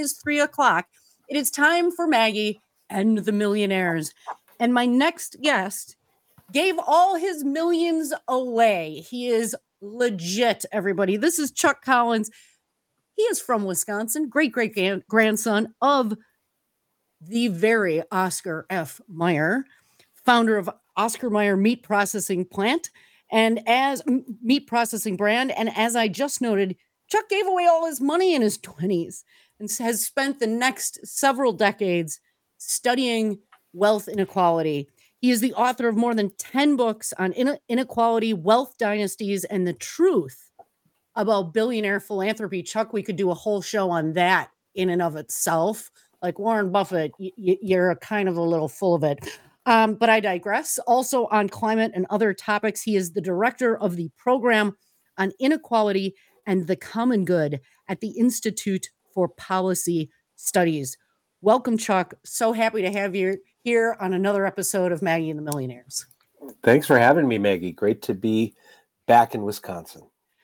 is 3:00. It is time for Maggie and the Millionaires. And my next guest gave all his millions away. He is legit, everybody. This is Chuck Collins. He is from Wisconsin, great-great-grandson of the very Oscar F. Mayer, founder of Oscar Mayer Meat Processing Plant and as meat processing brand. And as I just noted, Chuck gave away all his money in his 20s and has spent the next several decades studying wealth inequality. He is the author of more than 10 books on inequality, wealth dynasties, and the truth about billionaire philanthropy. Chuck, we could do a whole show on that in and of itself. Like Warren Buffett, you're kind of a little full of it. But I digress. Also on climate and other topics, he is the director of the program on inequality and the common good at the Institute for Policy Studies. Welcome, Chuck. So happy to have you here on another episode of Maggie and the Millionaires. Thanks for having me, Maggie. Great to be back in Wisconsin.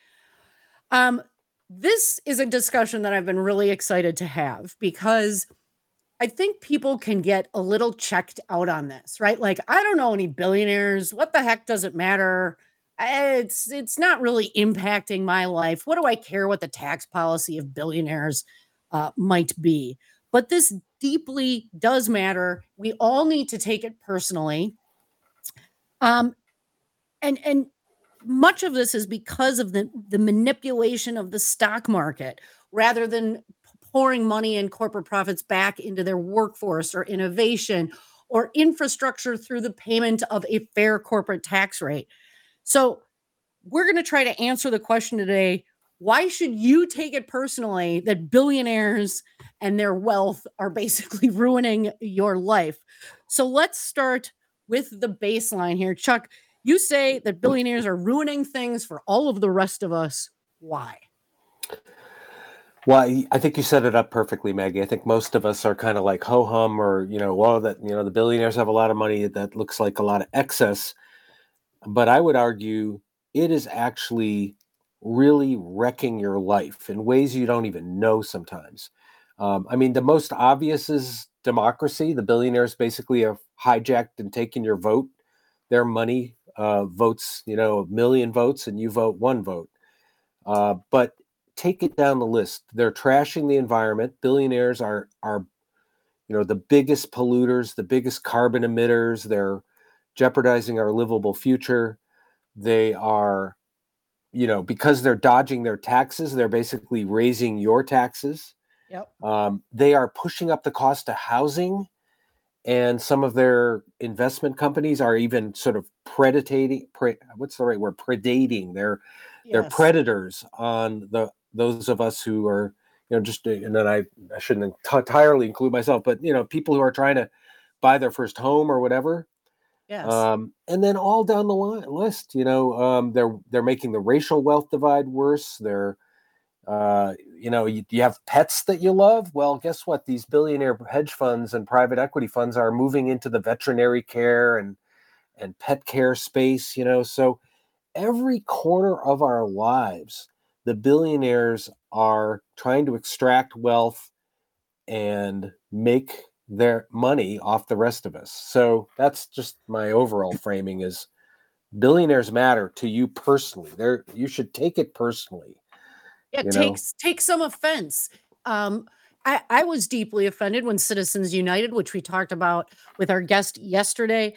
This is a discussion that I've been really excited to have because I think people can get a little checked out on this, right? Like, I don't know any billionaires. What the heck does it matter? It's not really impacting my life. What do I care what the tax policy of billionaires might be? But this deeply does matter. We all need to take it personally. And much of this is because of the manipulation of the stock market rather than pouring money and corporate profits back into their workforce or innovation or infrastructure through the payment of a fair corporate tax rate. So we're going to try to answer the question today, why should you take it personally that billionaires and their wealth are basically ruining your life? So let's start with the baseline here. Chuck, you say that billionaires are ruining things for all of the rest of us. Why? Well, I think you set it up perfectly, Maggie. I think most of us are kind of like ho-hum or, the billionaires have a lot of money. That looks like a lot of excess. But I would argue it is actually really wrecking your life in ways you don't even know sometimes. The most obvious is democracy. The billionaires basically have hijacked and taken your vote. Their money votes, a million votes, and you vote one vote. But take it down the list. They're trashing the environment. Billionaires are the biggest polluters, the biggest carbon emitters. They're jeopardizing our livable future. They are, because they're dodging their taxes, they're basically raising your taxes. Yep. They are pushing up the cost of housing. And some of their investment companies are even sort of predating. What's the right word? Predating. They're predators on those of us who are, and then I shouldn't entirely include myself, but people who are trying to buy their first home or whatever. Yes. And then all down the list, they're making the racial wealth divide worse. They're you have pets that you love. Well, guess what? These billionaire hedge funds and private equity funds are moving into the veterinary care and pet care space, so every corner of our lives, the billionaires are trying to extract wealth and make their money off the rest of us. So that's just my overall framing is billionaires matter to you personally. You should take it personally. Yeah, take some offense. I was deeply offended when Citizens United, which we talked about with our guest yesterday,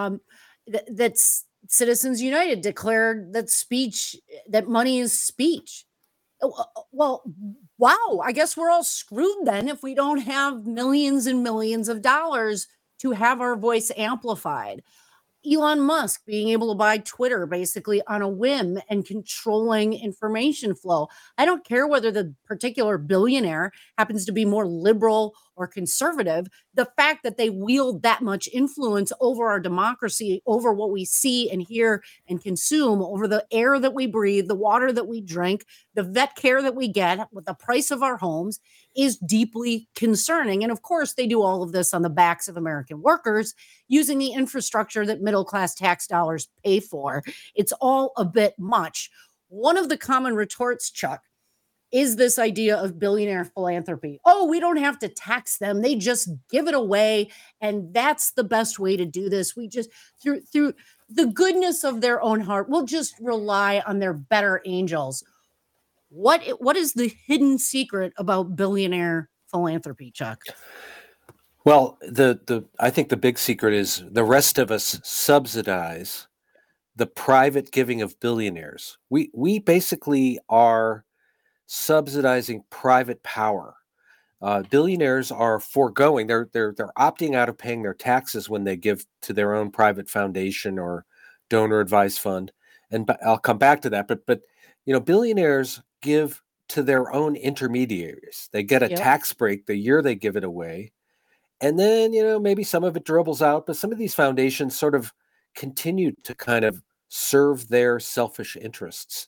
that's Citizens United declared that money is speech. Well, wow, I guess we're all screwed then if we don't have millions and millions of dollars to have our voice amplified. Elon Musk being able to buy Twitter basically on a whim and controlling information flow. I don't care whether the particular billionaire happens to be more liberal or conservative. The fact that they wield that much influence over our democracy, over what we see and hear and consume, over the air that we breathe, the water that we drink, the vet care that we get, with the price of our homes, is deeply concerning. And of course, they do all of this on the backs of American workers using the infrastructure that middle-class tax dollars pay for. It's all a bit much. One of the common retorts, Chuck, is this idea of billionaire philanthropy. Oh, we don't have to tax them. They just give it away. And that's the best way to do this. We just, through the goodness of their own heart, we'll just rely on their better angels. What is the hidden secret about billionaire philanthropy, Chuck? Well, I think the big secret is the rest of us subsidize the private giving of billionaires. We basically are subsidizing private power. Billionaires are foregoing; they're opting out of paying their taxes when they give to their own private foundation or donor advised fund. And I'll come back to that. But billionaires give to their own intermediaries. They get a tax break the year they give it away, and then maybe some of it dribbles out. But some of these foundations sort of continue to kind of serve their selfish interests.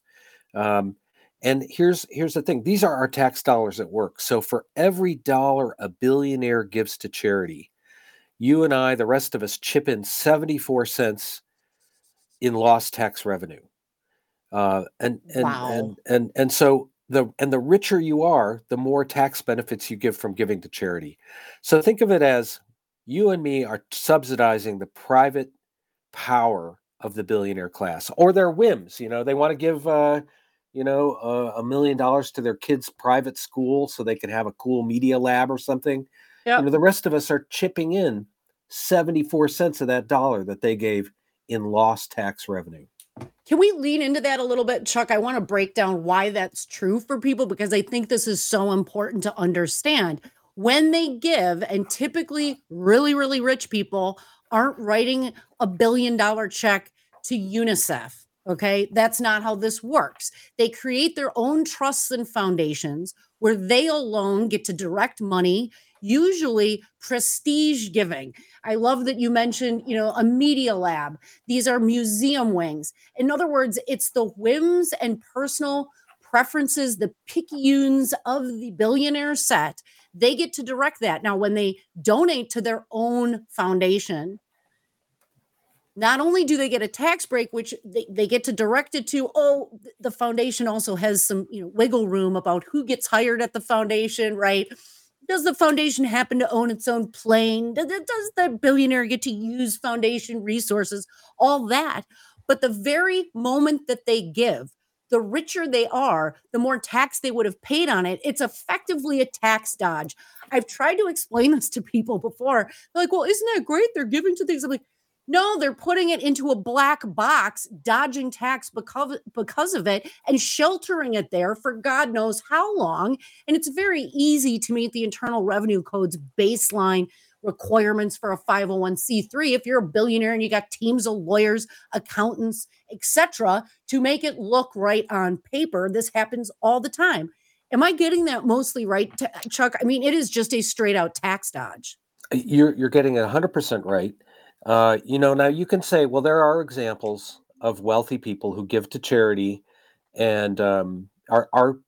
And here's the thing. These are our tax dollars at work. So for every dollar a billionaire gives to charity, you and I, the rest of us, chip in 74 cents in lost tax revenue. Wow. And so the richer you are, the more tax benefits you give from giving to charity. So think of it as you and me are subsidizing the private power of the billionaire class or their whims. They want to give $1 million to their kids' private school so they can have a cool media lab or something. Yep. The rest of us are chipping in 74 cents of that dollar that they gave in lost tax revenue. Can we lean into that a little bit, Chuck? I want to break down why that's true for people, because I think this is so important to understand. When they give, and typically really, really rich people aren't writing $1 billion check to UNICEF. Okay, that's not how this works. They create their own trusts and foundations where they alone get to direct money, usually prestige giving. I love that you mentioned, a media lab. These are museum wings. In other words, it's the whims and personal preferences, the picayunes of the billionaire set. They get to direct that. Now, when they donate to their own foundation, not only do they get a tax break, which they get to direct it to, the foundation also has some wiggle room about who gets hired at the foundation, right? Does the foundation happen to own its own plane? Does the billionaire get to use foundation resources? All that. But the very moment that they give, the richer they are, the more tax they would have paid on it. It's effectively a tax dodge. I've tried to explain this to people before. They're like, well, isn't that great? They're giving to things. I'm like, no, they're putting it into a black box, dodging tax because of it, and sheltering it there for God knows how long. And it's very easy to meet the Internal Revenue Code's baseline requirements for a 501c3 if you're a billionaire and you got teams of lawyers, accountants, etc., to make it look right on paper. This happens all the time. Am I getting that mostly right, Chuck? I mean, it is just a straight out tax dodge. You're getting it 100% right. Now you can say, well, there are examples of wealthy people who give to charity and are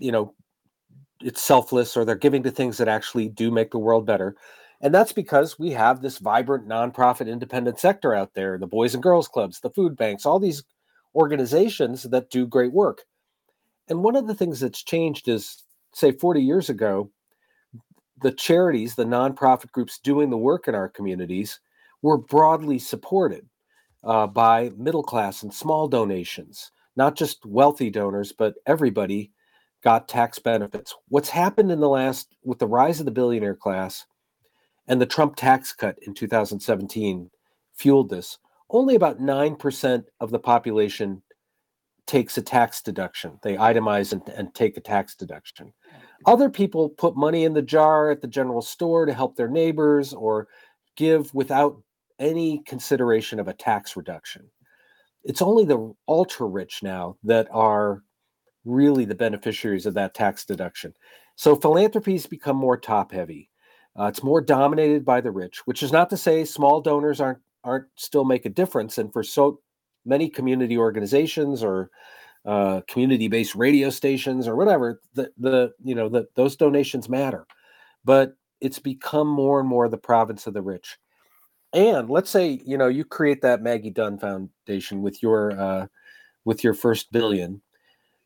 it's selfless, or they're giving to things that actually do make the world better. And that's because we have this vibrant nonprofit independent sector out there, the Boys and Girls Clubs, the food banks, all these organizations that do great work. And one of the things that's changed is, say, 40 years ago, the charities, the nonprofit groups doing the work in our communities were broadly supported by middle class and small donations, not just wealthy donors, but everybody got tax benefits. What's happened with the rise of the billionaire class and the Trump tax cut in 2017 fueled this. Only about 9% of the population takes a tax deduction. They itemize and take a tax deduction. Other people put money in the jar at the general store to help their neighbors or give without any consideration of a tax reduction. It's only the ultra rich now that are really the beneficiaries of that tax deduction. So philanthropy's become more top heavy. It's more dominated by the rich, which is not to say small donors aren't still make a difference. And for so many community organizations or community-based radio stations or whatever, those donations matter. But it's become more and more the province of the rich. And let's say, you create that Maggie Dunn Foundation with your first billion.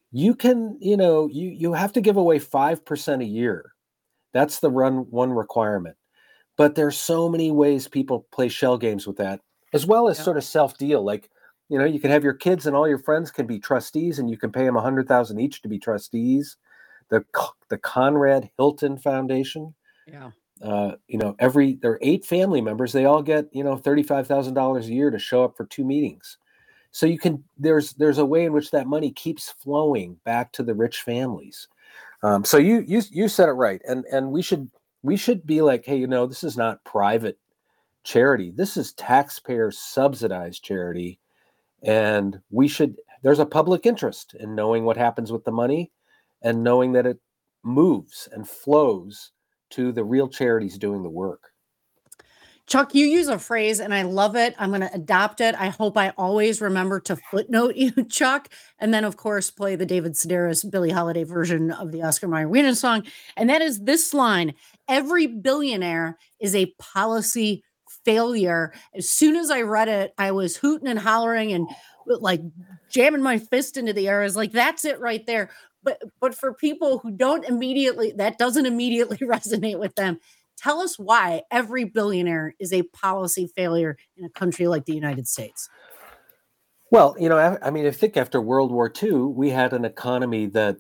you can, you have to give away 5% a year. That's the one requirement. But there's so many ways people play shell games with that, as well as Yeah. sort of self-deal. Like, you can have your kids and all your friends can be trustees, and you can pay them $100,000 each to be trustees. The Conrad Hilton Foundation. Yeah. There are 8 family members. They all get, $35,000 a year to show up for 2 meetings. So there's a way in which that money keeps flowing back to the rich families. So you said it right, and we should be like, hey, this is not private charity. This is taxpayer subsidized charity, and there's a public interest in knowing what happens with the money, and knowing that it moves and flows to the real charities doing the work. Chuck, you use a phrase and I love it. I'm going to adopt it. I hope I always remember to footnote you, Chuck. And then, of course, play the David Sedaris, Billie Holiday version of the Oscar Mayer Wiener song. And that is this line: every billionaire is a policy failure. As soon as I read it, I was hooting and hollering and like jamming my fist into the air. I was like, that's it right there. But for people who that doesn't immediately resonate with them. Tell us why every billionaire is a policy failure in a country like the United States. Well, I think after World War II, we had an economy that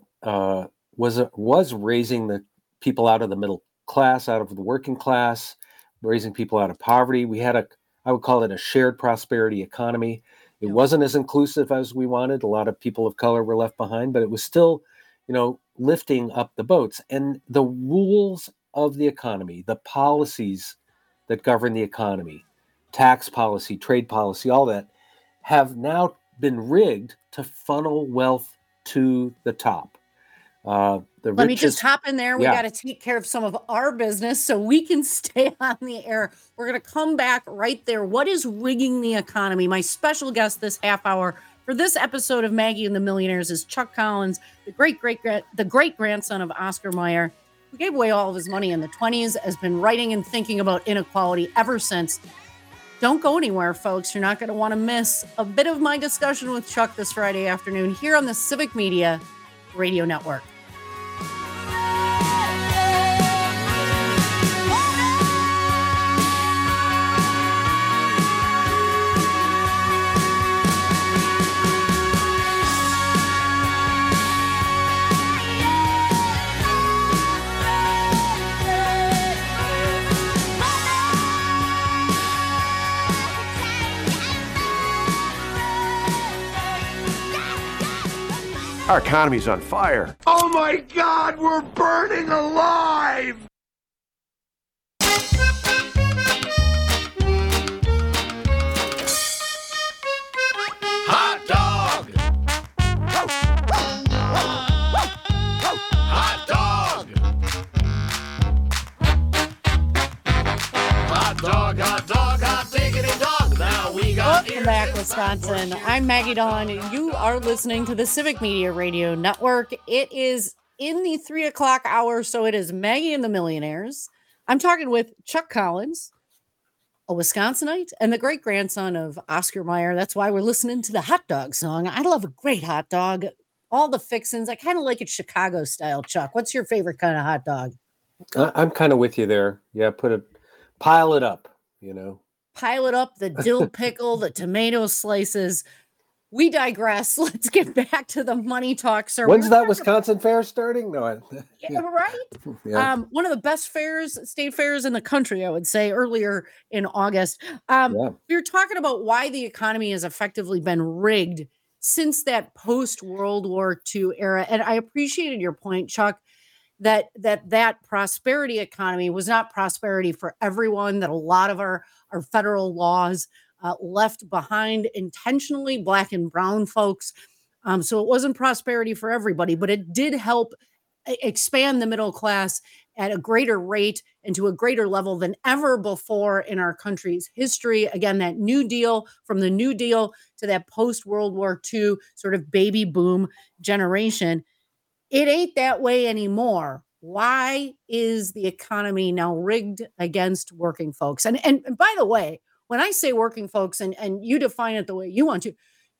was raising the people out of the middle class, out of the working class, raising people out of poverty. We had I would call it a shared prosperity economy. It wasn't as inclusive as we wanted. A lot of people of color were left behind, but it was still, lifting up the boats. And the rules of the economy, the policies that govern the economy, tax policy, trade policy, all that, have now been rigged to funnel wealth to the top. Let me just hop in there. We got to take care of some of our business so we can stay on the air. We're going to come back right there. What is rigging the economy? My special guest this half hour for this episode of Maggie and the Millionaires is Chuck Collins, the great grandson of Oscar Mayer, who gave away all of his money in the 1920s, has been writing and thinking about inequality ever since. Don't go anywhere, folks. You're not going to want to miss a bit of my discussion with Chuck this Friday afternoon here on the Civic Media Radio Network. Our economy's on fire. Oh my God, we're burning alive! Hot dog! Hot dog! Hot dog, hot dog, hot diggity dog. Now we got Welcome back, Wisconsin. I'm Maggie Dawn. You are listening to the Civic Media Radio Network. It is in the 3 o'clock hour, so it is Maggie and the Millionaires. I'm talking with Chuck Collins, a Wisconsinite and the great grandson of Oscar Mayer. That's why we're listening to the hot dog song. I love a great hot dog. All the fixins. I kind of like it Chicago style, Chuck. What's your favorite kind of hot dog? I'm kind of with you there. Yeah, pile it up, Pile it up, the dill pickle, the tomato slices. We digress. Let's get back to the money talk, sir. When's that Wisconsin fair starting? No, yeah, right? Yeah. One of the best state fairs in the country, I would say, earlier in August. We were talking about why the economy has effectively been rigged since that post-World War II era. And I appreciated your point, Chuck, that prosperity economy was not prosperity for everyone, that a lot of our federal laws left behind intentionally Black and brown folks. So it wasn't prosperity for everybody, but it did help expand the middle class at a greater rate and to a greater level than ever before in our country's history. Again, that New Deal, from the New Deal to that post-World War II sort of baby boom generation, it ain't that way anymore. Why is the economy now rigged against working folks? And by the way, when I say working folks, and you define it the way you want to, Chuck,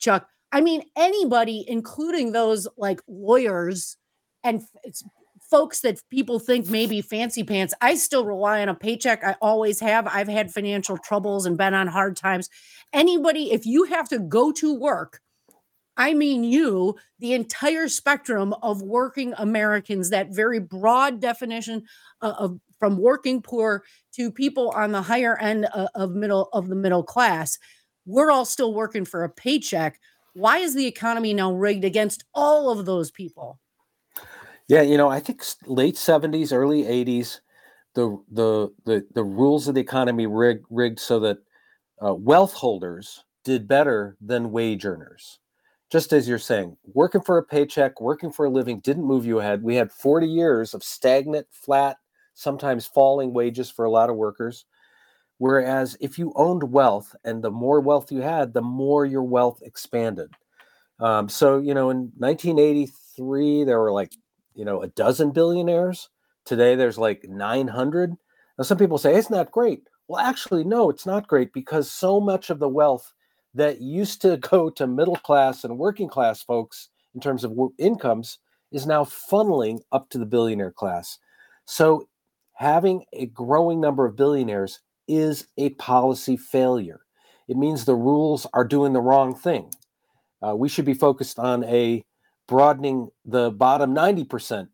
I mean, anybody, including those like lawyers and folks that people think maybe fancy pants, I still rely on a paycheck. I always have. I've had financial troubles and been on hard times. Anybody, if you have to go to work, I mean you, the entire spectrum of working Americans, that very broad definition of from working poor to people on the higher end of the middle class, we're all still working for a paycheck. Why is the economy now rigged against all of those people? Yeah, I think late 70s, early 80s, the rules of the economy rigged so that wealth holders did better than wage earners. Just as you're saying, working for a paycheck, working for a living didn't move you ahead. We had 40 years of stagnant, flat, sometimes falling wages for a lot of workers. Whereas if you owned wealth, and the more wealth you had, the more your wealth expanded. So, in 1983, there were like, a dozen billionaires. Today, there's like 900. Now, some people say, it's not great. Well, actually, no, it's not great, because so much of the wealth that used to go to middle class and working class folks in terms of incomes is now funneling up to the billionaire class. So having a growing number of billionaires is a policy failure. It means the rules are doing the wrong thing. We should be focused on broadening the bottom 90%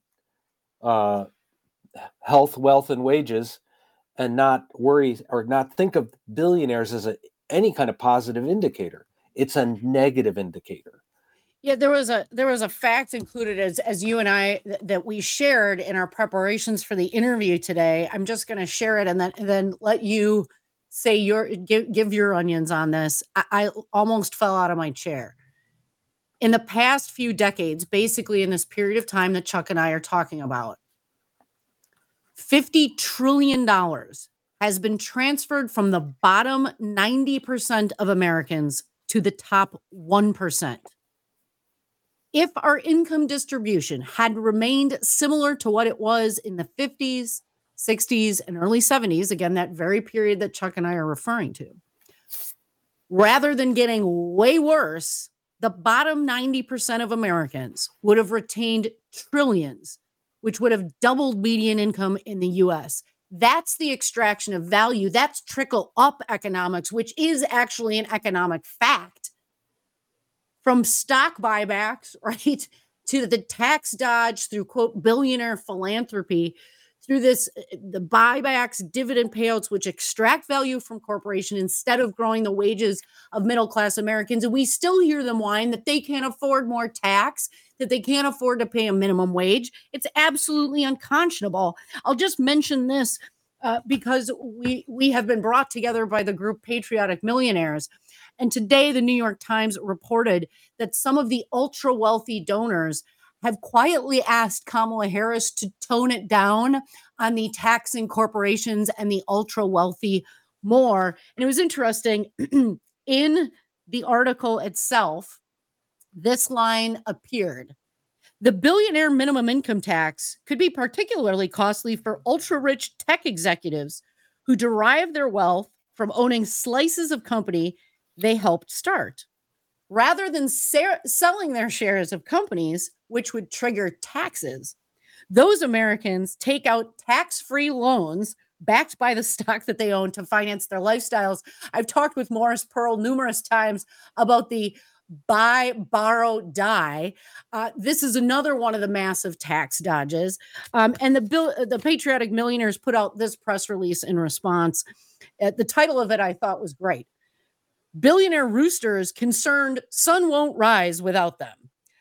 health, wealth, and wages, and not worry or not think of billionaires as any kind of positive indicator. It's a negative indicator. Yeah, there was a fact included as you and I that we shared in our preparations for the interview today. I'm just going to share it and then let you say give your onions on this. I almost fell out of my chair. In the past few decades, basically in this period of time that Chuck and I are talking about, $50 trillion has been transferred from the bottom 90% of Americans to the top 1%. If our income distribution had remained similar to what it was in the 50s, 60s, and early 70s, again, that very period that Chuck and I are referring to, rather than getting way worse, the bottom 90% of Americans would have retained trillions, which would have doubled median income in the US. That's the extraction of value. That's trickle up economics, which is actually an economic fact. From stock buybacks, right, to the tax dodge through, quote, billionaire philanthropy, through the buybacks, dividend payouts, which extract value from corporations instead of growing the wages of middle-class Americans. And we still hear them whine that they can't afford more tax, that they can't afford to pay a minimum wage. It's absolutely unconscionable. I'll just mention this because we have been brought together by the group Patriotic Millionaires. And today, the New York Times reported that some of the ultra-wealthy donors have quietly asked Kamala Harris to tone it down on the taxing corporations and the ultra-wealthy more. And it was interesting, in the article itself, this line appeared. The billionaire minimum income tax could be particularly costly for ultra-rich tech executives who derive their wealth from owning slices of company they helped start. Rather than selling their shares of companies, which would trigger taxes, those Americans take out tax-free loans backed by the stock that they own to finance their lifestyles. I've talked with Morris Pearl numerous times about the buy, borrow, die. This is another one of the massive tax dodges. And the Patriotic Millionaires put out this press release in response. The title of it I thought was great. Billionaire roosters concerned sun won't rise without them.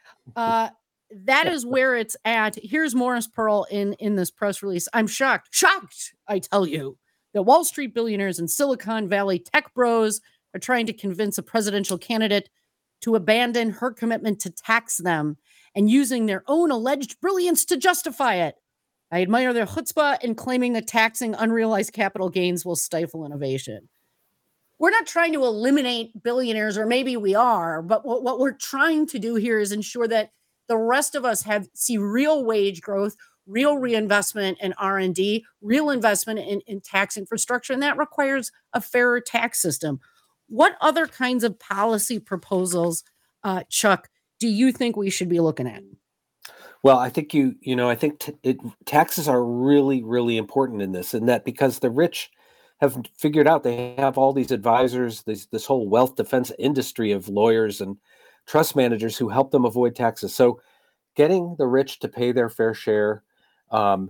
That is where it's at. Here's Morris Pearl in this press release. I'm shocked, I tell you, that Wall Street billionaires and Silicon Valley tech bros are trying to convince a presidential candidate to abandon her commitment to tax them and using their own alleged brilliance to justify it. I admire their chutzpah in claiming that taxing unrealized capital gains will stifle innovation. We're not trying to eliminate billionaires, or maybe we are, but what we're trying to do here is ensure that the rest of us see real wage growth, real reinvestment in R&D, real investment in tax infrastructure, and that requires a fairer tax system. What other kinds of policy proposals Chuck, do you think we should be looking at? Well, I think I think taxes are really, really important in this, and that because the rich have figured out they have all these advisors, this whole wealth defense industry of lawyers and trust managers who help them avoid taxes. So, getting the rich to pay their fair share, um,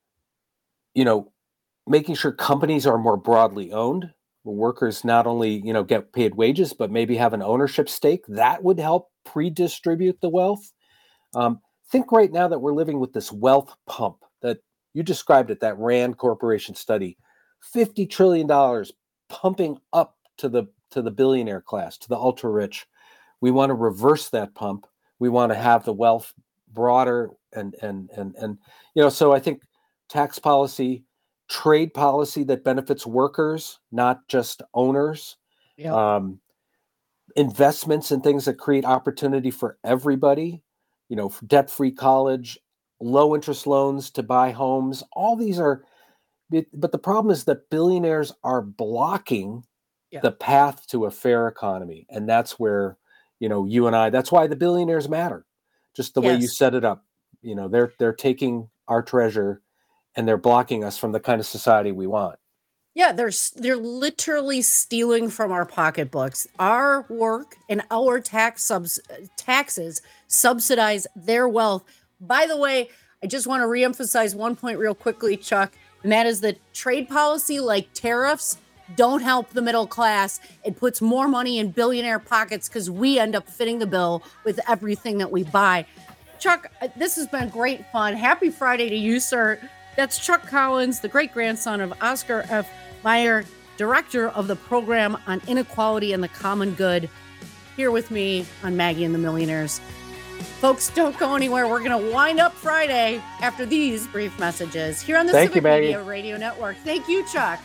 making sure companies are more broadly owned, workers not only get paid wages but maybe have an ownership stake, that would help pre-distribute the wealth. Think right now that we're living with this wealth pump that you described it, that Rand Corporation study, $50 trillion pumping up to the billionaire class, to the ultra rich. We want to reverse that pump. We want to have the wealth broader and so I think tax policy, trade policy that benefits workers, not just owners, Yeah. investments in things that create opportunity for everybody, debt-free college, low interest loans to buy homes. All these are, but the problem is that billionaires are blocking the path to a fair economy. And that's where, you and I, that's why the billionaires matter. Just the way you set it up. They're taking our treasure and they're blocking us from the kind of society we want. Yeah, they're literally stealing from our pocketbooks. Our work and our taxes subsidize their wealth. By the way, I just want to reemphasize one point real quickly, Chuck, and that is that trade policy like tariffs don't help the middle class. It puts more money in billionaire pockets because we end up fitting the bill with everything that we buy. Chuck, this has been great fun. Happy Friday to you, sir. That's Chuck Collins, the great-grandson of Oscar F. Mayer, director of the program on inequality and the common good, here with me on Maggie and the Millionaires. Folks, don't go anywhere. We're going to wind up Friday after these brief messages here on the Civic Media Radio Network. Thank you, Chuck.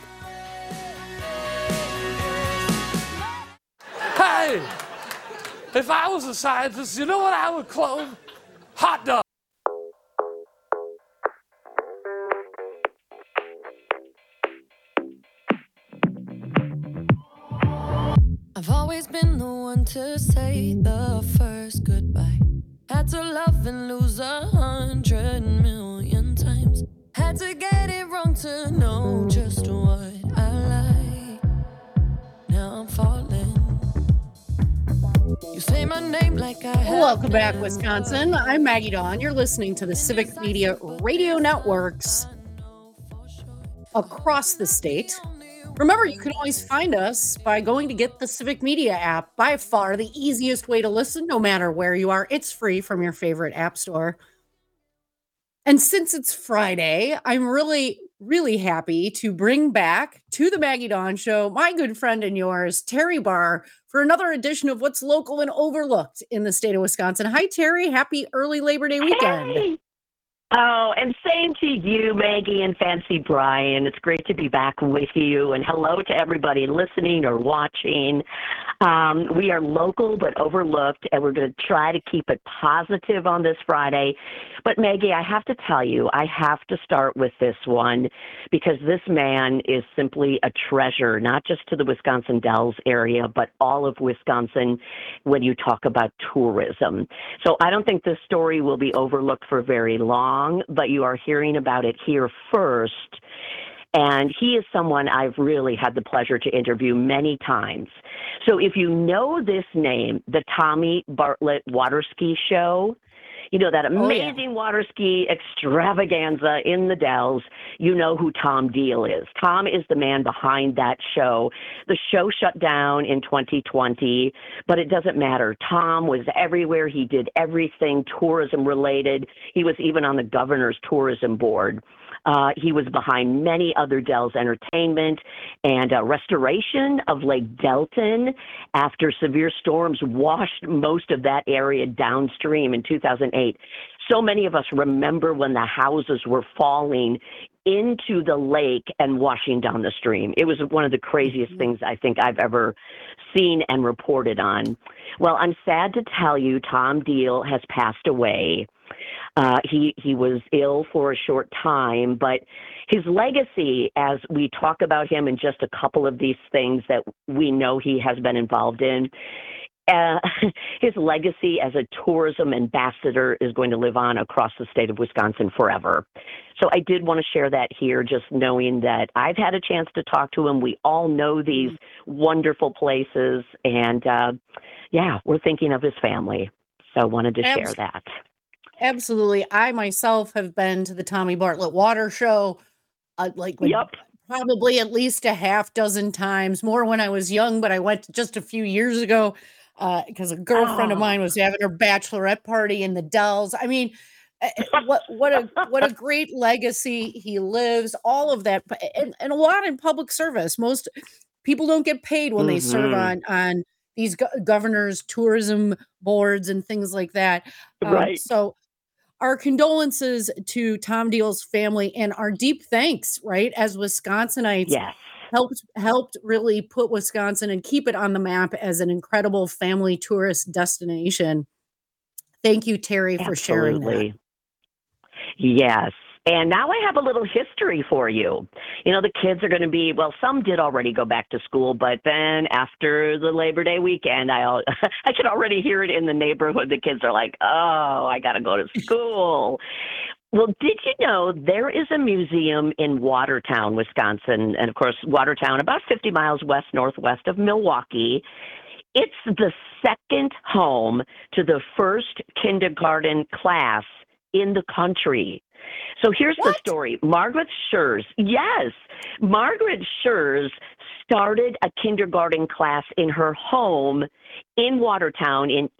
Hey, if I was a scientist, you know what I would clone? Hot dog. I've always been the one to say the first goodbye. Had to love and lose 100 million times. Had to get it wrong to know just what I like. Now I'm falling. You say my name like I have. Welcome back, Wisconsin. I'm Maggie Dawn. You're listening to the Civic Media Radio Networks across the state. Remember, you can always find us by going to get the Civic Media app. By far the easiest way to listen, no matter where you are. It's free from your favorite app store. And since it's Friday, I'm really, really happy to bring back to the Maggie Dawn Show my good friend and yours, Terry Barr, for another edition of What's Local and Overlooked in the state of Wisconsin. Hi, Terry. Happy early Labor Day weekend. Hey. Oh, and same to you, Maggie and Fancy Brian. It's great to be back with you. And hello to everybody listening or watching. We are local but overlooked, and we're going to try to keep it positive on this Friday. But, Maggie, I have to tell you, I have to start with this one because this man is simply a treasure, not just to the Wisconsin Dells area, but all of Wisconsin when you talk about tourism. So I don't think this story will be overlooked for very long, but you are hearing about it here first. And he is someone I've really had the pleasure to interview many times. So if you know this name, the Tommy Bartlett Water Ski Show, you know, that amazing water ski extravaganza in the Dells, you know who Tom Deal is. Tom is the man behind that show. The show shut down in 2020, but it doesn't matter. Tom was everywhere. He did everything tourism related. He was even on the governor's tourism board. He was behind many other Dells entertainment and restoration of Lake Delton after severe storms washed most of that area downstream in 2008. So many of us remember when the houses were falling into the lake and washing down the stream. It was one of the craziest things I think I've ever seen and reported on. Well, I'm sad to tell you, Tom Deal has passed away. He was ill for a short time, but his legacy, as we talk about him in just a couple of these things that we know he has been involved in, uh, his legacy as a tourism ambassador is going to live on across the state of Wisconsin forever. So I did want to share that here, just knowing that I've had a chance to talk to him. We all know these wonderful places, and yeah, we're thinking of his family. So I wanted to share that. Absolutely. I myself have been to the Tommy Bartlett Water Show, probably at least a half dozen times, more when I was young, but I went just a few years ago because a girlfriend of mine was having her bachelorette party in the Dells. I mean, what a great legacy he lives, all of that, and a lot in public service. Most people don't get paid when they serve on these governors' tourism boards and things like that. Right. So our condolences to Tom Deal's family and our deep thanks, right, as Wisconsinites. Yes. Helped really put Wisconsin and keep it on the map as an incredible family tourist destination. Thank you, Terry, for sharing that. Yes. And now I have a little history for you. You know, the kids are going to be, well, some did already go back to school, but then after the Labor Day weekend, I can already hear it in the neighborhood. The kids are like, oh, I got to go to school. Well, did you know there is a museum in Watertown, Wisconsin? And of course, Watertown, about 50 miles northwest of Milwaukee. It's the second home to the first kindergarten class in the country. So here's the story. Margaret Schurz started a kindergarten class in her home in Watertown in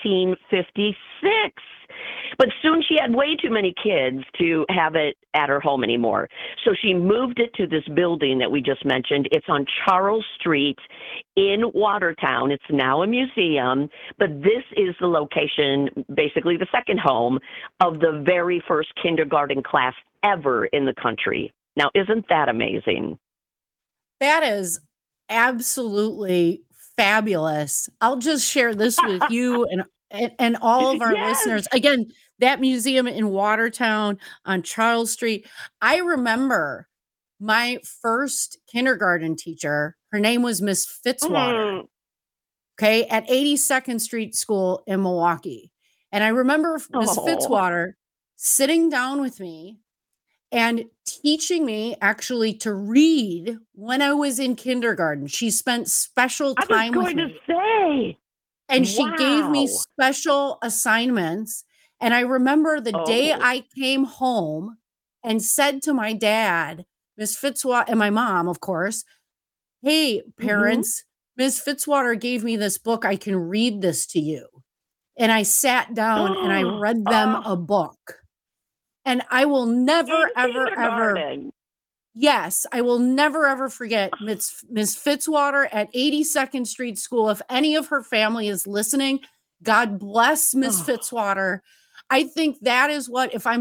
1856. But soon she had way too many kids to have it at her home anymore. So she moved it to this building that we just mentioned. It's on Charles Street in Watertown. It's now a museum, but this is the location, basically the second home of the very first kindergarten class ever in the country. Now, isn't that amazing? That is absolutely fabulous. I'll just share this with you and all of our listeners. Again, that museum in Watertown on Charles Street. I remember my first kindergarten teacher. Her name was Miss Fitzwater. Okay, at 82nd Street School in Milwaukee. And I remember Miss Fitzwater sitting down with me and teaching me actually to read when I was in kindergarten. She spent special time with me. And she gave me special assignments. And I remember the day I came home and said to my dad, Miss Fitzwater, and my mom, of course, hey, parents, Miss Fitzwater gave me this book. I can read this to you. And I sat down and I read them a book. And I will never, ever, yes, I will never, ever forget Miss Fitzwater at 82nd Street School. If any of her family is listening, God bless Miss Fitzwater. I think that is what, if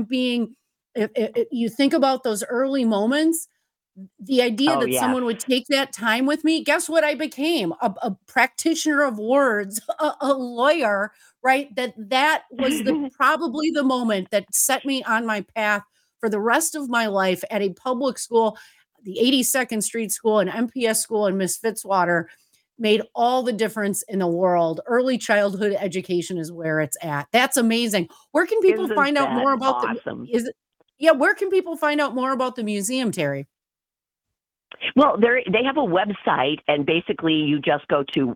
you think about those early moments, the idea that someone would take that time with me, guess what I became? A practitioner of words, a lawyer, right? That was probably the moment that set me on my path for the rest of my life at a public school. The 82nd Street School and MPS school, and Miss Fitzwater made all the difference in the world. Early childhood education is where it's at. That's amazing. Where can people find out more about where can people find out more about the museum, Terry? Well, they have a website, and basically you just go to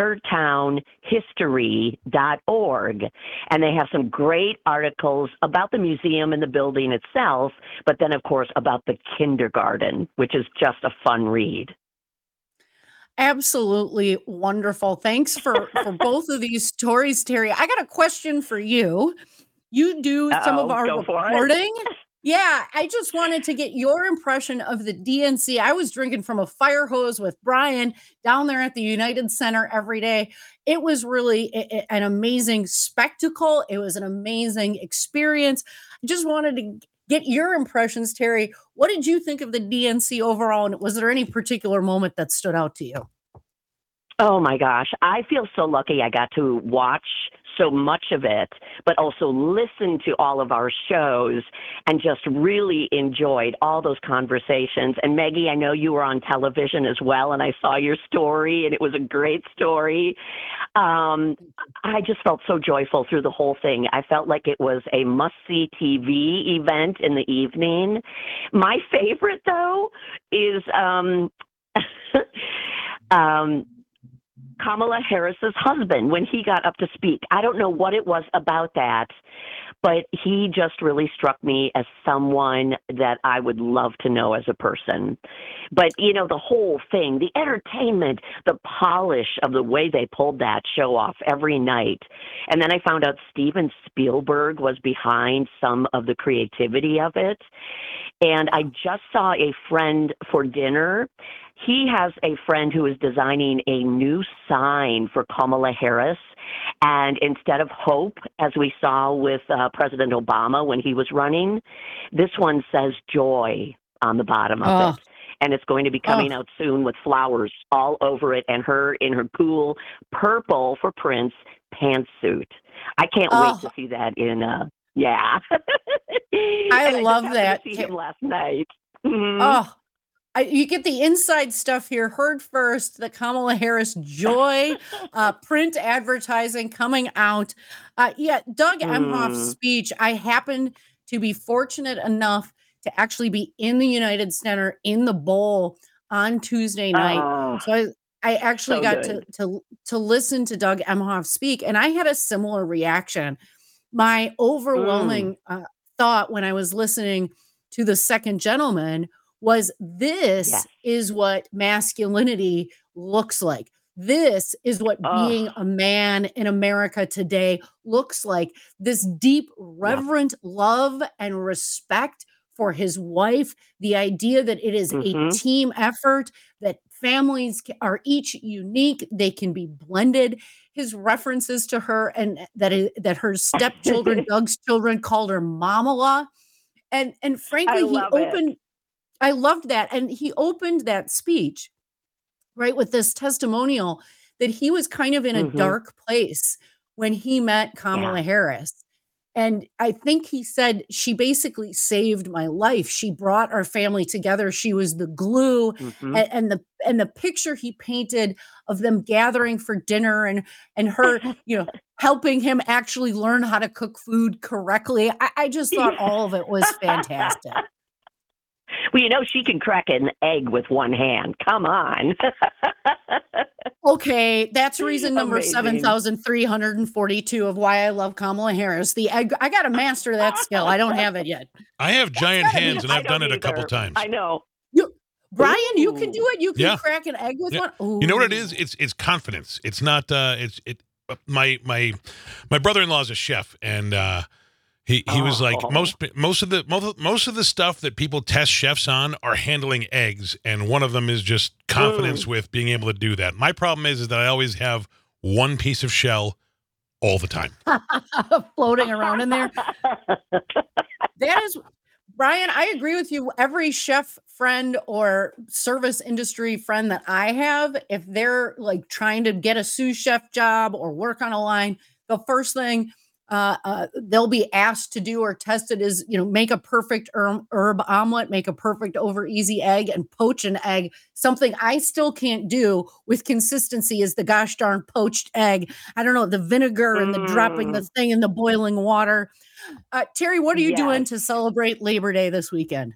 watertownhistory.org, and they have some great articles about the museum and the building itself, but then, of course, about the kindergarten, which is just a fun read. Absolutely wonderful. Thanks for both of these stories, Terry. I got a question for you. You do some of our reporting. Yeah, I just wanted to get your impression of the DNC. I was drinking from a fire hose with Brian down there at the United Center every day. It was really an amazing spectacle. It was an amazing experience. I just wanted to get your impressions, Terry. What did you think of the DNC overall? And was there any particular moment that stood out to you? Oh my gosh, I feel so lucky I got to watch so much of it, but also listened to all of our shows and just really enjoyed all those conversations. And Maggie, I know you were on television as well, and I saw your story, and it was a great story. I just felt so joyful through the whole thing. I felt like it was a must-see TV event in the evening. My favorite, though, is Kamala Harris's husband when he got up to speak. I don't know what it was about that, but he just really struck me as someone that I would love to know as a person. But, you know, the whole thing, the entertainment, the polish of the way they pulled that show off every night. And then I found out Steven Spielberg was behind some of the creativity of it. And I just saw a friend for dinner. He has a friend who is designing a new sign for Kamala Harris. And instead of hope, as we saw with President Obama when he was running, this one says joy on the bottom of it. And it's going to be coming out soon with flowers all over it and her in her cool purple for Prince pantsuit. I can't wait to see that in, yeah. I love that. I see him last night. You get the inside stuff here. Heard first, the Kamala Harris joy print advertising coming out. Doug Emhoff's speech. I happened to be fortunate enough to actually be in the United Center in the bowl on Tuesday night. So I actually got to listen to Doug Emhoff speak, and I had a similar reaction. My overwhelming thought when I was listening to the second gentleman was this is what masculinity looks like. This is what being a man in America today looks like. This deep, reverent love and respect for his wife. The idea that it is a team effort, that families are each unique. They can be blended. His references to her and that her stepchildren, Doug's children, called her Mamala. And frankly, I loved that. And he opened that speech, right, with this testimonial that he was kind of in a dark place when he met Kamala Harris. And I think he said, she basically saved my life. She brought our family together. She was the glue. And the picture he painted of them gathering for dinner and her, helping him actually learn how to cook food correctly. I just thought all of it was fantastic. Well, she can crack an egg with one hand. Come on. Okay, that's reason number 7,342 of why I love Kamala Harris. The egg, I got to master that skill. I don't have it yet. I have giant hands, and I've done it a couple times. I know. Brian, you can do it. You can crack an egg with one. Ooh. You know what it is? It's confidence. It's not. My brother-in-law is a chef, and he was like most of the stuff that people test chefs on are handling eggs, and one of them is just confidence with being able to do that. My problem is that I always have one piece of shell all the time floating around in there. That is, Brian, I agree with you. Every chef friend or service industry friend that I have, if they're like trying to get a sous chef job or work on a line, the first thing they'll be asked to do or tested is, make a perfect herb omelet, make a perfect over easy egg, and poach an egg. Something I still can't do with consistency is the gosh darn poached egg. I don't know, the vinegar and the dropping the thing in the boiling water. Terry, what are you doing to celebrate Labor Day this weekend?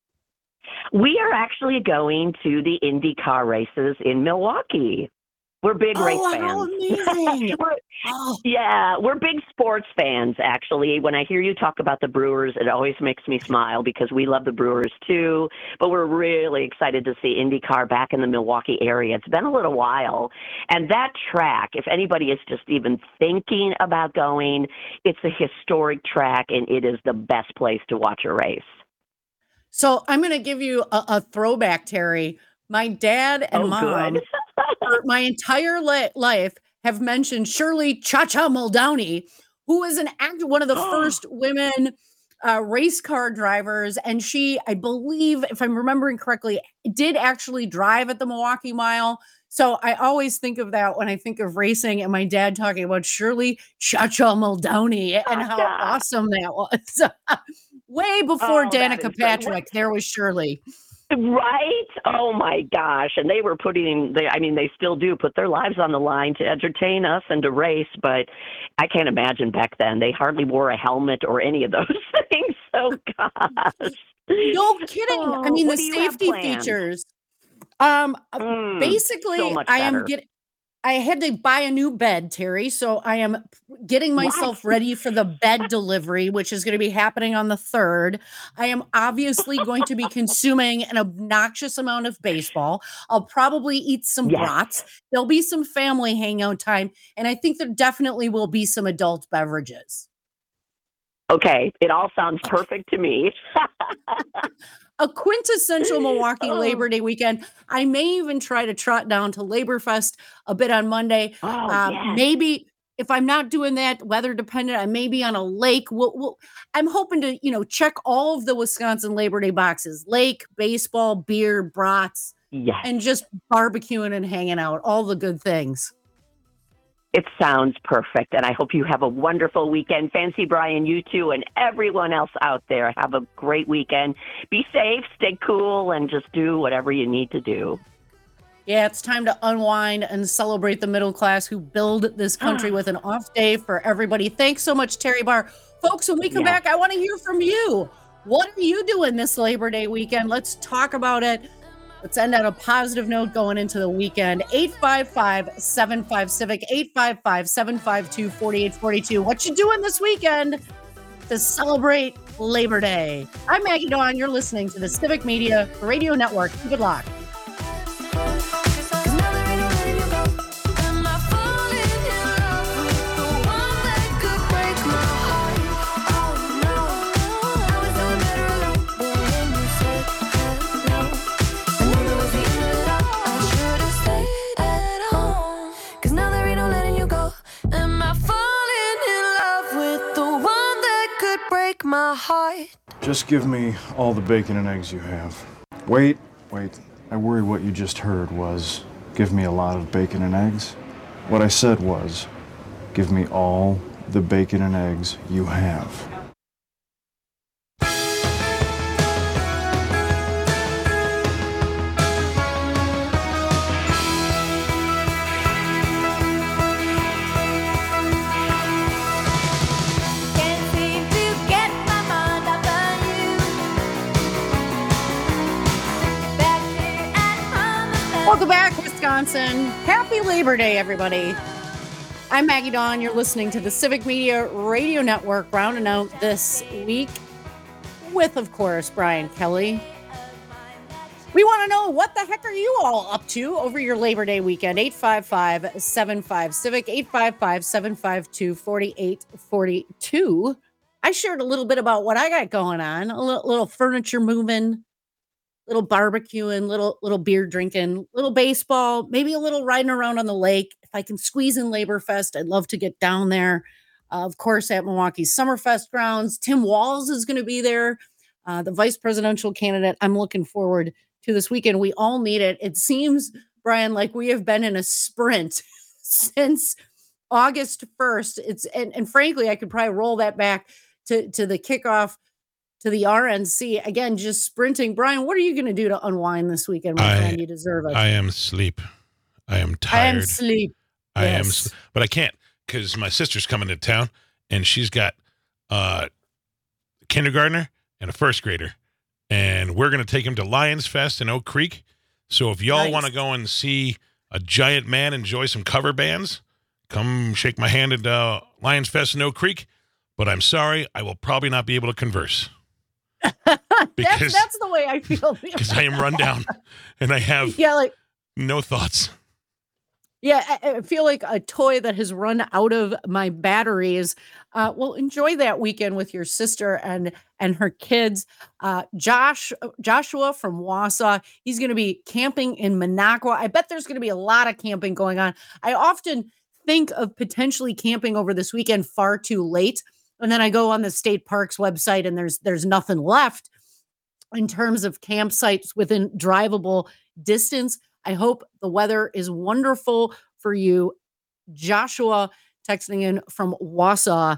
We are actually going to the IndyCar races in Milwaukee. We're big race fans. How amazing. We're big sports fans, actually. When I hear you talk about the Brewers, it always makes me smile because we love the Brewers too. But we're really excited to see IndyCar back in the Milwaukee area. It's been a little while. And that track, if anybody is just even thinking about going, it's a historic track, and it is the best place to watch a race. So I'm going to give you a throwback, Terry. My dad and mom, for my entire life, have mentioned Shirley Cha-Cha Muldowney, who was one of the first women race car drivers. And she, I believe, if I'm remembering correctly, did actually drive at the Milwaukee Mile. So I always think of that when I think of racing, and my dad talking about Shirley Cha-Cha Muldowney and how awesome that was. Way before Danica Patrick, there was Shirley. Right? Oh my gosh. And they were they still do put their lives on the line to entertain us and to race, but I can't imagine back then. They hardly wore a helmet or any of those things. So gosh. No kidding. I mean, the safety features. Basically, so much I am better. I had to buy a new bed, Terry. So I am getting myself ready for the bed delivery, which is going to be happening on the 3rd. I am obviously going to be consuming an obnoxious amount of baseball. I'll probably eat some brats. There'll be some family hangout time. And I think there definitely will be some adult beverages. Okay. It all sounds perfect to me. A quintessential Milwaukee Labor Day weekend. I may even try to trot down to Laborfest a bit on Monday. Maybe if I'm not doing that, weather dependent, I may be on a lake. I'm hoping to, check all of the Wisconsin Labor Day boxes: lake, baseball, beer, brats, and just barbecuing and hanging out. All the good things. It sounds perfect, and I hope you have a wonderful weekend. Fancy Brian, you too, and everyone else out there, have a great weekend. Be safe, stay cool, and just do whatever you need to do. Yeah, it's time to unwind and celebrate the middle class who build this country with an off day for everybody. Thanks so much, Terry Barr. Folks, when we come back, I want to hear from you. What are you doing this Labor Day weekend? Let's talk about it. Let's end on a positive note going into the weekend. 855-75-CIVIC, 855-752-4842. What you doing this weekend to celebrate Labor Day? I'm Maggie Dawn. You're listening to the Civic Media Radio Network. Keep it locked. My heart. Just give me all the bacon and eggs you have. Wait. I worry what you just heard was, give me a lot of bacon and eggs. What I said was, give me all the bacon and eggs you have. Welcome back, Wisconsin. Happy Labor Day, everybody. I'm Maggie Dawn. You're listening to the Civic Media Radio Network, rounding out this week with, of course, Brian Kelly. We want to know, what the heck are you all up to over your Labor Day weekend? 855-75-CIVIC, 855-752-4842. I shared a little bit about what I got going on, a little furniture moving, little barbecuing, little beer drinking, little baseball, maybe a little riding around on the lake. If I can squeeze in Laborfest, I'd love to get down there. Of course, at Milwaukee's Summerfest grounds, Tim Walz is going to be there, the vice presidential candidate. I'm looking forward to this weekend. We all need it. It seems, Brian, like we have been in a sprint since August 1st. And frankly, I could probably roll that back to the kickoff to the RNC. Again, just sprinting. Brian, what are you going to do to unwind this weekend, my friend? You deserve it. I am asleep. I am tired. I am asleep. But I can't, because my sister's coming to town, and she's got a kindergartner and a first grader, and we're going to take him to Lions Fest in Oak Creek. So if y'all want to go and see a giant man enjoy some cover bands, come shake my hand at Lions Fest in Oak Creek. But I'm sorry, I will probably not be able to converse. Because that's the way I feel. Because I am run down and I have no thoughts. Yeah, I feel like a toy that has run out of my batteries. Well, enjoy that weekend with your sister and her kids. Joshua from Wausau, he's going to be camping in Minocqua. I bet there's going to be a lot of camping going on. I often think of potentially camping over this weekend far too late. And then I go on the state parks website and there's nothing left in terms of campsites within drivable distance. I hope the weather is wonderful for you. Joshua texting in from Wausau.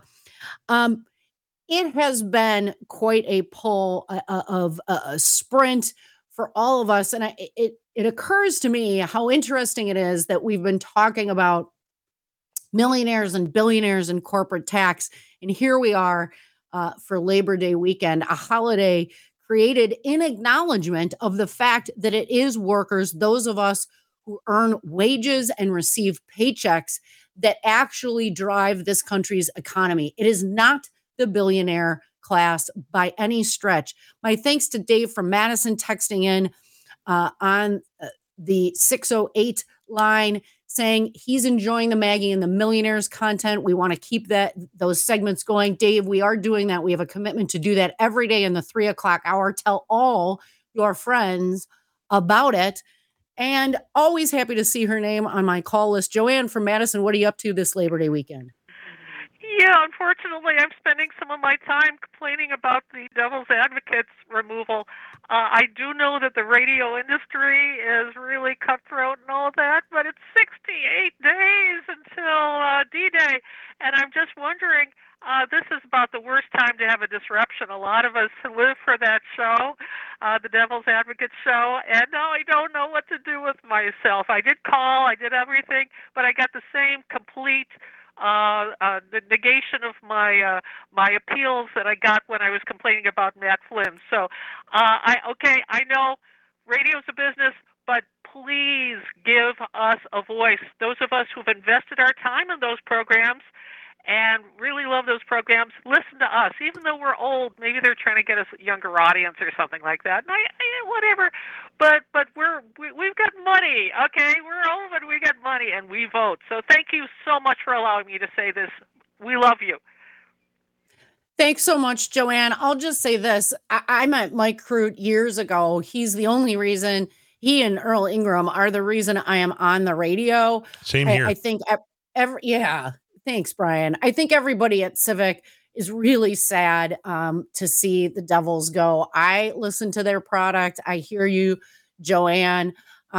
It has been quite a pull of a sprint for all of us. And it occurs to me how interesting it is that we've been talking about millionaires and billionaires and corporate tax. And here we are for Labor Day weekend, a holiday created in acknowledgement of the fact that it is workers, those of us who earn wages and receive paychecks, that actually drive this country's economy. It is not the billionaire class by any stretch. My thanks to Dave from Madison texting in on the 608 line saying he's enjoying the Maggie and the Millionaires content. We want to keep those segments going. Dave, we are doing that. We have a commitment to do that every day in the 3 o'clock hour. Tell all your friends about it. And always happy to see her name on my call list. Joanne from Madison, what are you up to this Labor Day weekend? Yeah, unfortunately, I'm spending some of my time complaining about the Devil's Advocates removal. I do know that the radio industry is really cutthroat and all that, but it's 68 days until D-Day, and I'm just wondering, this is about the worst time to have a disruption. A lot of us live for that show, the Devil's Advocates show, and now I don't know what to do with myself. I did call, I did everything, but I got the same complete the negation of my appeals that I got when I was complaining about Matt Flynn. So, I know radio's a business, but please give us a voice. Those of us who've invested our time in those programs and really love those programs, listen to us. Even though we're old, maybe they're trying to get us a younger audience or something like that. And whatever. But we've got money, okay? We're old and we got money and we vote. So thank you so much for allowing me to say this. We love you. Thanks so much, Joanne. I'll just say this. I met Mike Crute years ago. He's the only reason, he and Earl Ingram are the reason I am on the radio. Same here. I think thanks, Brian. I think everybody at Civic is really sad to see the Devils go. I listen to their product. I hear you, Joanne.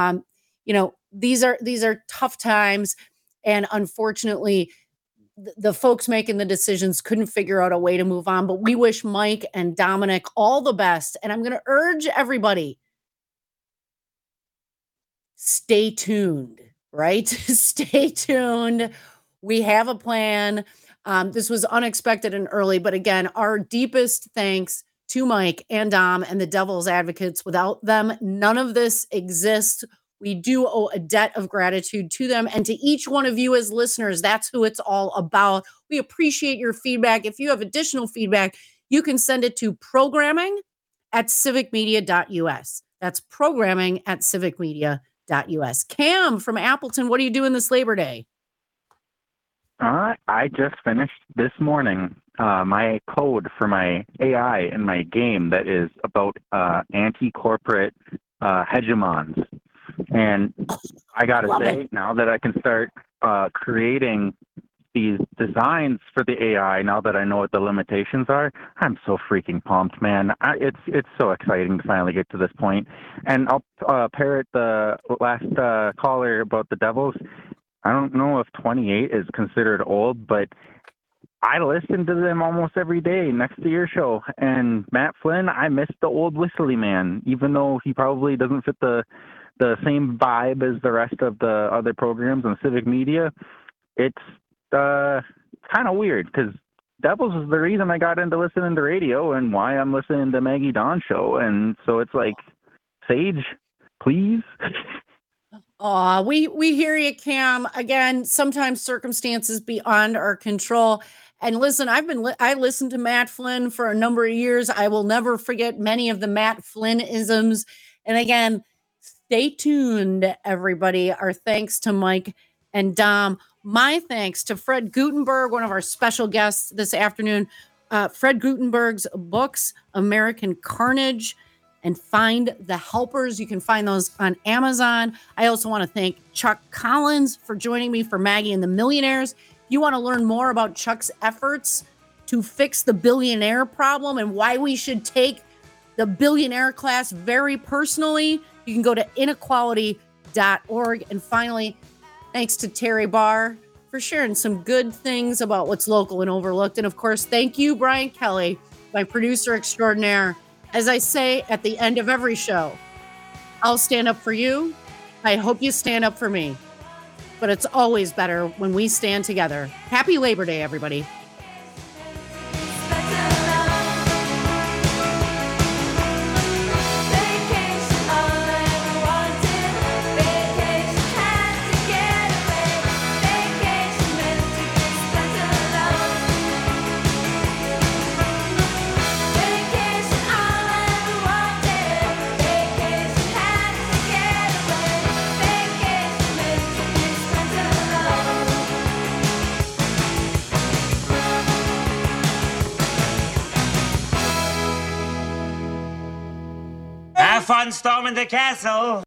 These are tough times, and unfortunately, the folks making the decisions couldn't figure out a way to move on. But we wish Mike and Dominic all the best. And I'm going to urge everybody, stay tuned, right? Stay tuned. We have a plan. This was unexpected and early, but again, our deepest thanks to Mike and Dom and the Devil's Advocates. Without them, none of this exists. We do owe a debt of gratitude to them and to each one of you as listeners. That's who it's all about. We appreciate your feedback. If you have additional feedback, you can send it to programming@civicmedia.us. That's programming@civicmedia.us. Cam from Appleton, what are you doing this Labor Day? I just finished this morning my code for my AI in my game that is about anti-corporate hegemons. And I got to say, now that I can start creating these designs for the AI, now that I know what the limitations are, I'm so freaking pumped, man. It's so exciting to finally get to this point. And I'll parrot the last caller about the Devils. I don't know if 28 is considered old, but I listen to them almost every day next to your show. And Matt Flynn, I miss the old whistly man, even though he probably doesn't fit the same vibe as the rest of the other programs on Civic Media. It's kind of weird because Devils is the reason I got into listening to radio and why I'm listening to Maggie Dawn show. And so it's like, Sage, please. We hear you, Cam. Again, sometimes circumstances beyond our control. And listen, I listened to Matt Flynn for a number of years. I will never forget many of the Matt Flynn-isms. And again, stay tuned, everybody. Our thanks to Mike and Dom. My thanks to Fred Gutenberg, one of our special guests this afternoon. Fred Gutenberg's books, American Carnage and Find the Helpers. You can find those on Amazon. I also want to thank Chuck Collins for joining me for Maggie and the Millionaires. If you want to learn more about Chuck's efforts to fix the billionaire problem and why we should take the billionaire class very personally, you can go to inequality.org. www.local.org. And finally, thanks to Terry Barr for sharing some good things about what's local and overlooked. And of course, thank you, Brian Kelly, my producer extraordinaire. As I say at the end of every show, I'll stand up for you. I hope you stand up for me. But it's always better when we stand together. Happy Labor Day, everybody. Have fun storming the castle.